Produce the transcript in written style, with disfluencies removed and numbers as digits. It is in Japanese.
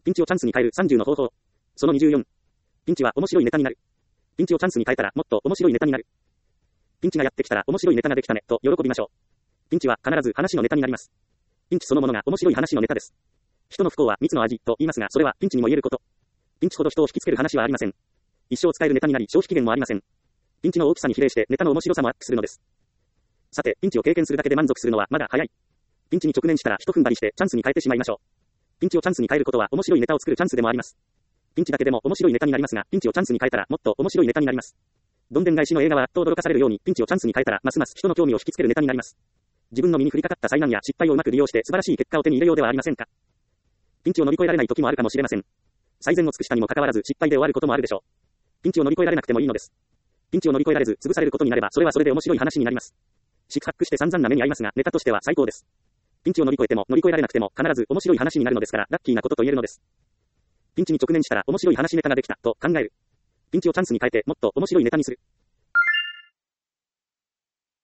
ピンチをチャンスに変える30の方法。その24。ピンチは面白いネタになる。ピンチをチャンスに変えたらもっと面白いネタになる。ピンチがやってきたら面白いネタができたね、と喜びましょう。ピンチは必ず話のネタになります。ピンチそのものが面白い話のネタです。人の不幸は蜜の味と言いますが、それはピンチにも言えること。ピンチほど人を引きつける話はありません。一生使えるネタになり消費期限もありません。ピンチの大きさに比例してネタの面白さもアップするのです。さて、ピンチを経験するだけで満足するのはまだ早い。ピンチに直面したら一踏ん張りしてチャンスに変えてしまいましょう。ピンチをチャンスに変えることは面白いネタを作るチャンスでもあります。ピンチだけでも面白いネタになりますが、ピンチをチャンスに変えたらもっと面白いネタになります。どんでん返しの映画はあっと驚かされるように、ピンチをチャンスに変えたらますます人の興味を引きつけるネタになります。自分の身に降りかかった災難や失敗をうまく利用して素晴らしい結果を手に入れようではありませんか。ピンチを乗り越えられない時もあるかもしれません。最善を尽くしたにもかかわらず失敗で終わることもあるでしょう。ピンチを乗り越えられなくてもいいのです。ピンチを乗り越えられず潰されることになればそれはそれで面白い話になります。四苦八苦して散々な目に遭いますが、ネタとしては最高です。ピンチを乗り越えても乗り越えられなくても必ず面白い話になるのですから、ラッキーなことと言えるのです。ピンチに直面したら面白い話ネタができたと考える。ピンチをチャンスに変えてもっと面白いネタにする。